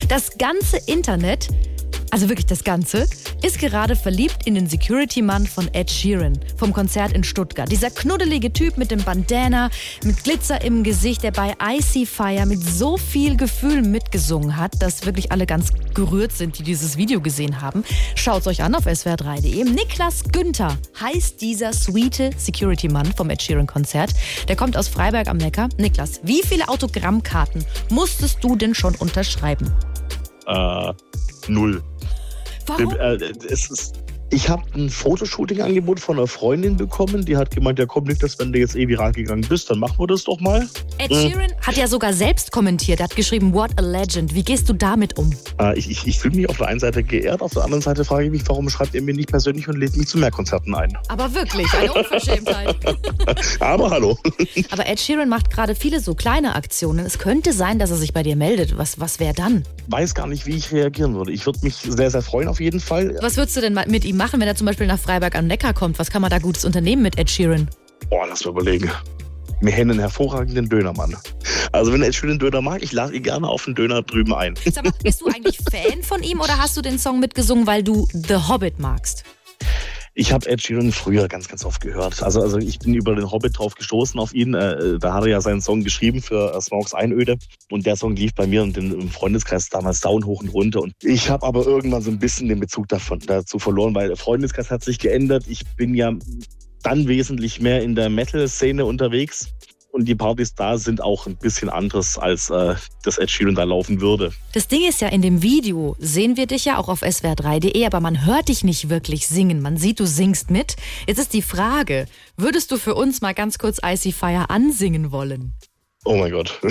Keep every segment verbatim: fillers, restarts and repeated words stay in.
Das ganze Internet, also wirklich das Ganze, ist gerade verliebt in den Security-Mann von Ed Sheeran vom Konzert in Stuttgart. Dieser knuddelige Typ mit dem Bandana, mit Glitzer im Gesicht, der bei Icy Fire mit so viel Gefühl mitgesungen hat, dass wirklich alle ganz gerührt sind, die dieses Video gesehen haben. Schaut's euch an auf S W R drei punkt de. Niklas Günther heißt dieser sweete Security-Mann vom Ed Sheeran-Konzert. Der kommt aus Freiberg am Neckar. Niklas, wie viele Autogrammkarten musstest du denn schon unterschreiben? Äh, null. Warum? Äh, es ist, ich habe ein Fotoshooting-Angebot von einer Freundin bekommen. Die hat gemeint, ja komm Niklas, wenn du jetzt eh viral gegangen bist, dann machen wir das doch mal. Ed Sheeran hat ja sogar selbst kommentiert. Er hat geschrieben, what a legend. Wie gehst du damit um? Äh, ich ich, ich fühle mich auf der einen Seite geehrt, auf der anderen Seite frage ich mich, warum schreibt ihr mir nicht persönlich und lädt mich zu mehr Konzerten ein? Aber wirklich, eine Unverschämtheit. Aber hallo. Aber Ed Sheeran macht gerade viele so kleine Aktionen. Es könnte sein, dass er sich bei dir meldet. Was, was wäre dann? Weiß gar nicht, wie ich reagieren würde. Ich würde mich sehr, sehr freuen auf jeden Fall. Was würdest du denn mit ihm machen, wenn er zum Beispiel nach Freiberg am Neckar kommt? Was kann man da Gutes unternehmen mit Ed Sheeran? Boah, lass mal überlegen. Wir haben einen hervorragenden Dönermann. Also wenn Ed Sheeran Döner mag, ich lade ihn gerne auf den Döner drüben ein. Sag mal, bist du eigentlich Fan von ihm oder hast du den Song mitgesungen, weil du The Hobbit magst? Ich habe Ed Sheeran früher ganz, ganz oft gehört. Also, also ich bin über den Hobbit drauf gestoßen auf ihn. Äh, da hat er ja seinen Song geschrieben für äh, Smaugs Einöde. Und der Song lief bei mir und im Freundeskreis damals down, hoch und runter. Und ich habe aber irgendwann so ein bisschen den Bezug davon, dazu verloren, weil der Freundeskreis hat sich geändert. Ich bin ja dann wesentlich mehr in der Metal-Szene unterwegs. Und die Partys da sind auch ein bisschen anderes, als äh, das Ed Sheeran da laufen würde. Das Ding ist ja, in dem Video sehen wir dich ja auch auf S W R drei punkt de, aber man hört dich nicht wirklich singen. Man sieht, du singst mit. Jetzt ist die Frage, würdest du für uns mal ganz kurz Icy Fire ansingen wollen? Oh mein Gott.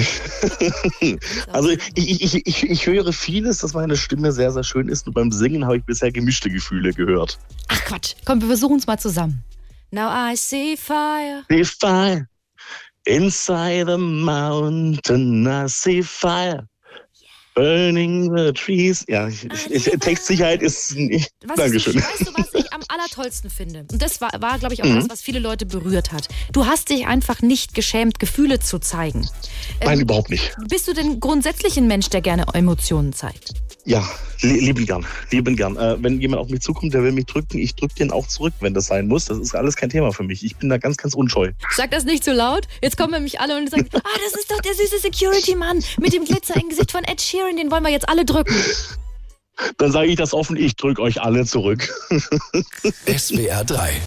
Also ich, ich, ich, ich, ich höre vieles, dass meine Stimme sehr, sehr schön ist. Und beim Singen habe ich bisher gemischte Gefühle gehört. Ach Quatsch, komm, wir versuchen es mal zusammen. Now I see fire. See fire. Inside a mountain, I see fire. Burning the trees. Ja, ich, ich, Textsicherheit ist nicht. Was Dankeschön. Ist, weißt du, was ich am allertollsten finde? Und das war, war glaube ich, auch mhm. das, was viele Leute berührt hat. Du hast dich einfach nicht geschämt, Gefühle zu zeigen. Nein, ähm, überhaupt nicht. Bist du denn grundsätzlich ein Mensch, der gerne Emotionen zeigt? Ja, lieben gern, lieben gern. Äh, wenn jemand auf mich zukommt, der will mich drücken, ich drücke den auch zurück, wenn das sein muss. Das ist alles kein Thema für mich. Ich bin da ganz, ganz unscheu. Sag das nicht zu laut. Jetzt kommen nämlich alle und sagen, ah, das ist doch der süße Security-Mann mit dem Glitzer im Gesicht von Ed Sheeran, den wollen wir jetzt alle drücken. Dann sage ich das offen, ich drücke euch alle zurück. S W R drei